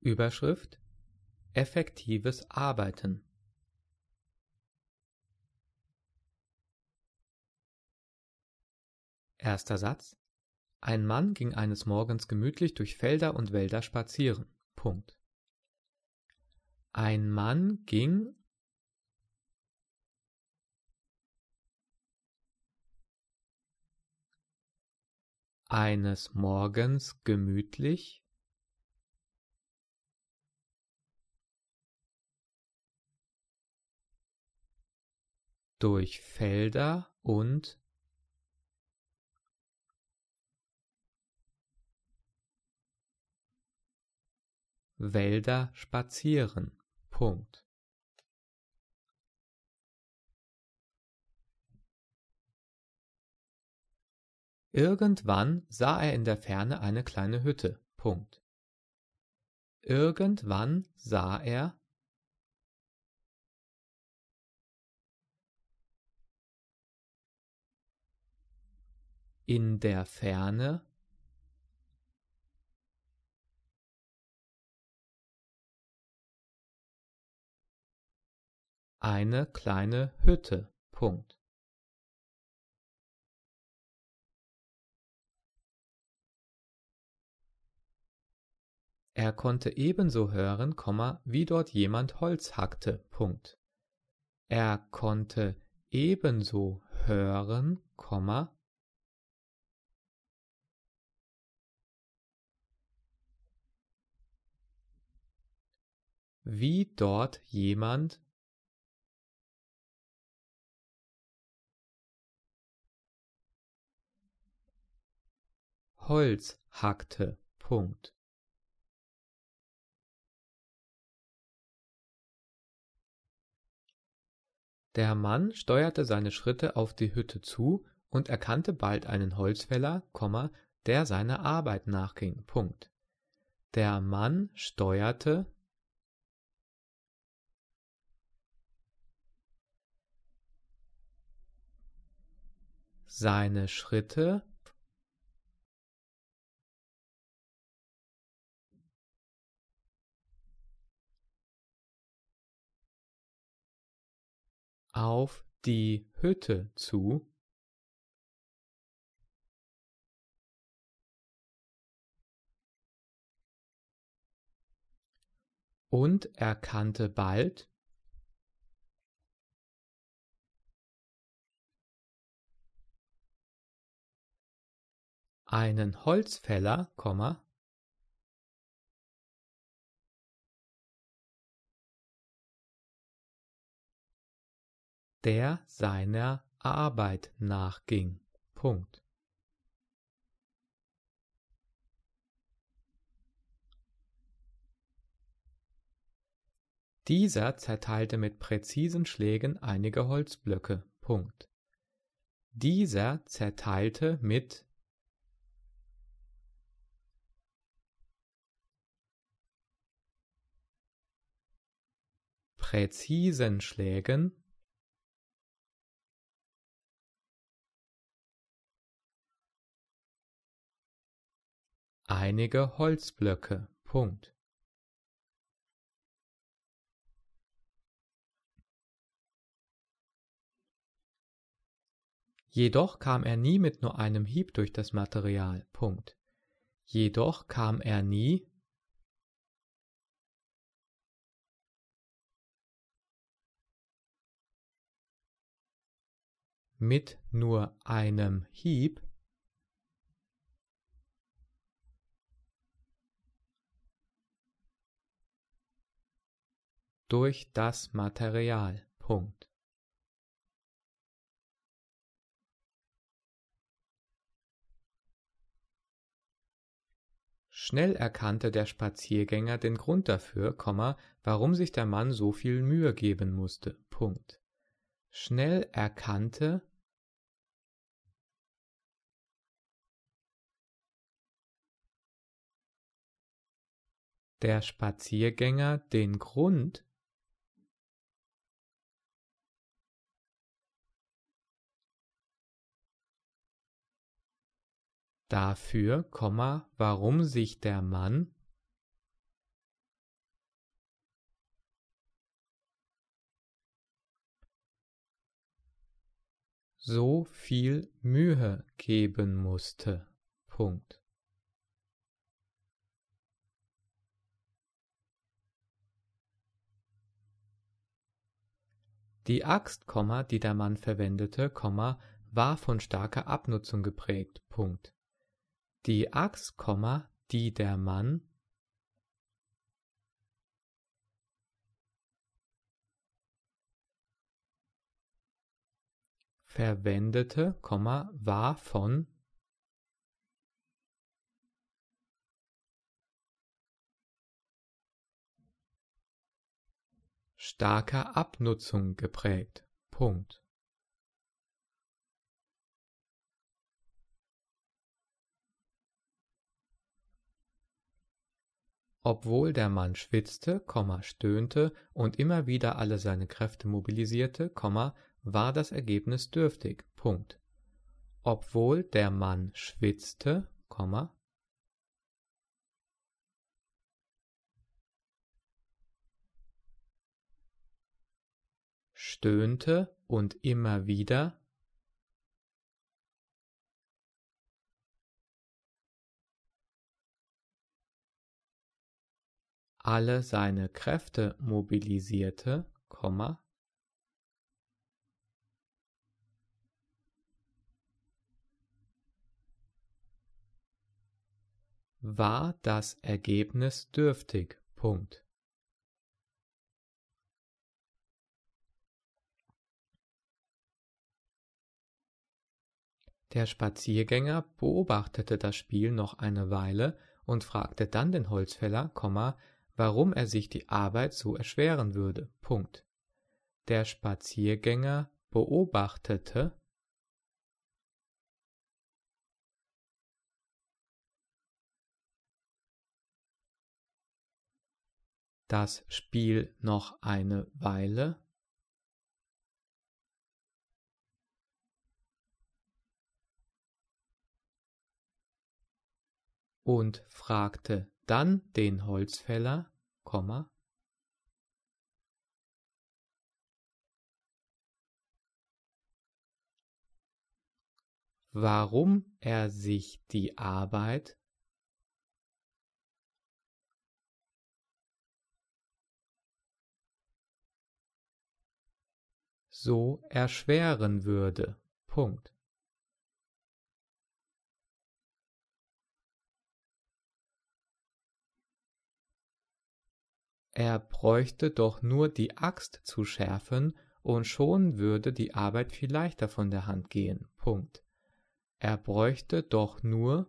Überschrift: Effektives Arbeiten. Erster Satz: Ein Mann ging eines Morgens gemütlich durch Felder und Wälder spazieren. Punkt. Ein Mann ging eines Morgens gemütlich durch Felder und Wälder spazieren. Punkt. Irgendwann sah er in der Ferne eine kleine Hütte. Punkt. Irgendwann sah er in der Ferne eine kleine Hütte. Punkt. Er konnte ebenso hören, wie dort jemand Holz hackte. Punkt. Er konnte ebenso hören, wie dort jemand Holz hackte. Punkt. Der Mann steuerte seine Schritte auf die Hütte zu und erkannte bald einen Holzfäller, der seiner Arbeit nachging. Punkt. Der Mann steuerte seine Schritte auf die Hütte zu und erkannte bald einen Holzfäller, der seiner Arbeit nachging. Punkt. Dieser zerteilte mit präzisen Schlägen einige Holzblöcke. Punkt. Dieser zerteilte mit präzisen Schlägen einige Holzblöcke. Punkt. Jedoch kam er nie mit nur einem Hieb durch das Material. Punkt. Jedoch kam er nie mit nur einem Hieb durch das Material. Punkt. Schnell erkannte der Spaziergänger den Grund dafür, warum sich der Mann so viel Mühe geben musste. Punkt. Schnell erkannte der Spaziergänger den Grund dafür, warum sich der Mann so viel Mühe geben musste. Punkt. Die Axt, die der Mann verwendete, war von starker Abnutzung geprägt. Punkt. Die Axt, die der Mann verwendete, war von starker Abnutzung geprägt. Punkt. Obwohl der Mann schwitzte, stöhnte und immer wieder alle seine Kräfte mobilisierte, war das Ergebnis dürftig. Punkt. Obwohl der Mann schwitzte, stöhnte und immer wieder alle seine Kräfte mobilisierte, war das Ergebnis dürftig. Punkt. Der Spaziergänger beobachtete das Spiel noch eine Weile und fragte dann den Holzfäller, warum er sich die Arbeit so erschweren würde. Punkt. Der Spaziergänger beobachtete das Spiel noch eine Weile und fragte dann den Holzfäller, warum er sich die Arbeit so erschweren würde. Punkt. Er bräuchte doch nur die Axt zu schärfen, und schon würde die Arbeit viel leichter von der Hand gehen. Punkt. Er bräuchte doch nur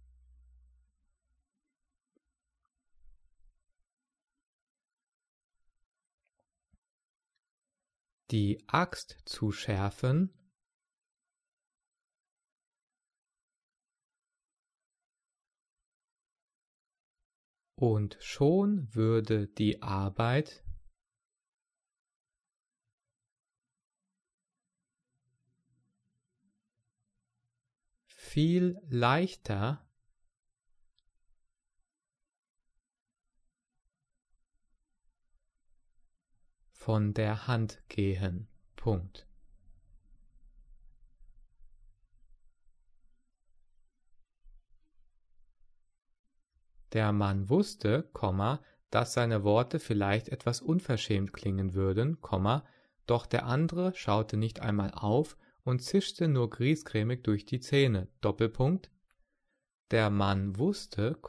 die Axt zu schärfen, und schon würde die Arbeit viel leichter von der Hand gehen. Punkt. Der Mann wusste, dass seine Worte vielleicht etwas unverschämt klingen würden, doch der andere schaute nicht einmal auf und zischte nur griesgrämig durch die Zähne. Doppelpunkt. Der Mann wusste,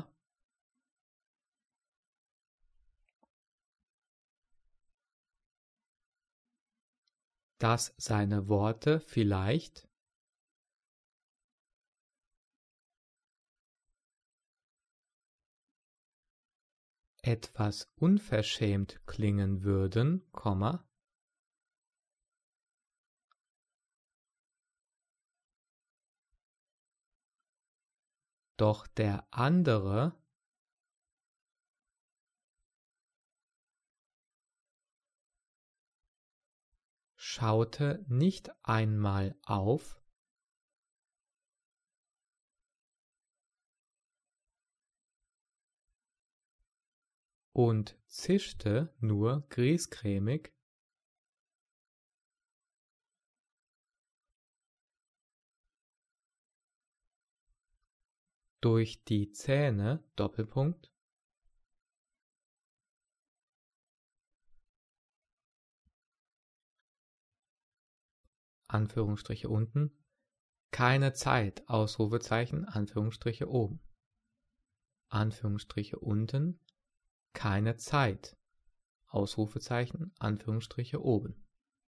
dass seine Worte vielleicht etwas unverschämt klingen würden, doch der andere schaute nicht einmal auf und zischte nur griesgrämig durch die Zähne, Doppelpunkt, Anführungsstriche unten, keine Zeit, Ausrufezeichen, Anführungsstriche oben, Anführungsstriche unten, keine Zeit, Ausrufezeichen, Anführungsstriche oben.